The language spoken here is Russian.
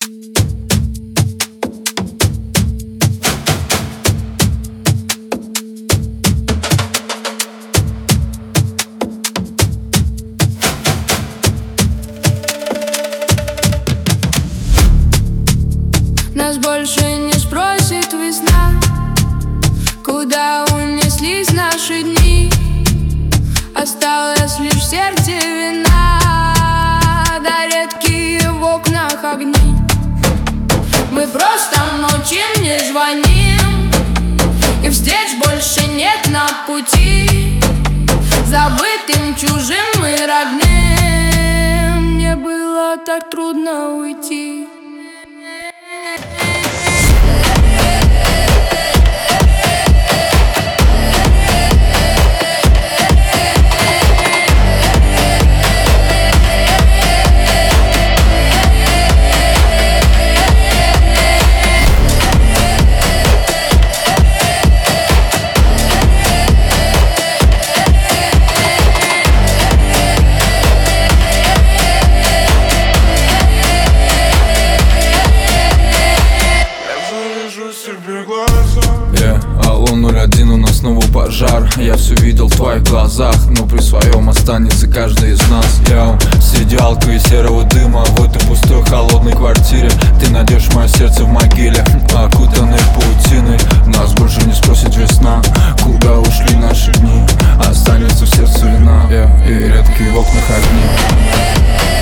Нас больше не спросит весна, куда унеслись наши дни. Осталось лишь в сердце вина, да редкие в окнах огни. Мы просто молчим, не звоним, и встреч больше нет на пути. Забытым, чужим и родным, мне было так трудно уйти. Алло, 01, у нас снова пожар. Я все видел в твоих глазах, но при своем останется каждый из нас. Среди алкоголя и серого дыма в этой пустой холодной квартире ты найдешь мое сердце в могиле, окутанной паутиной. Нас больше не спросит весна, куда ушли наши дни. Останется в сердце вина и редкие в окнах огни.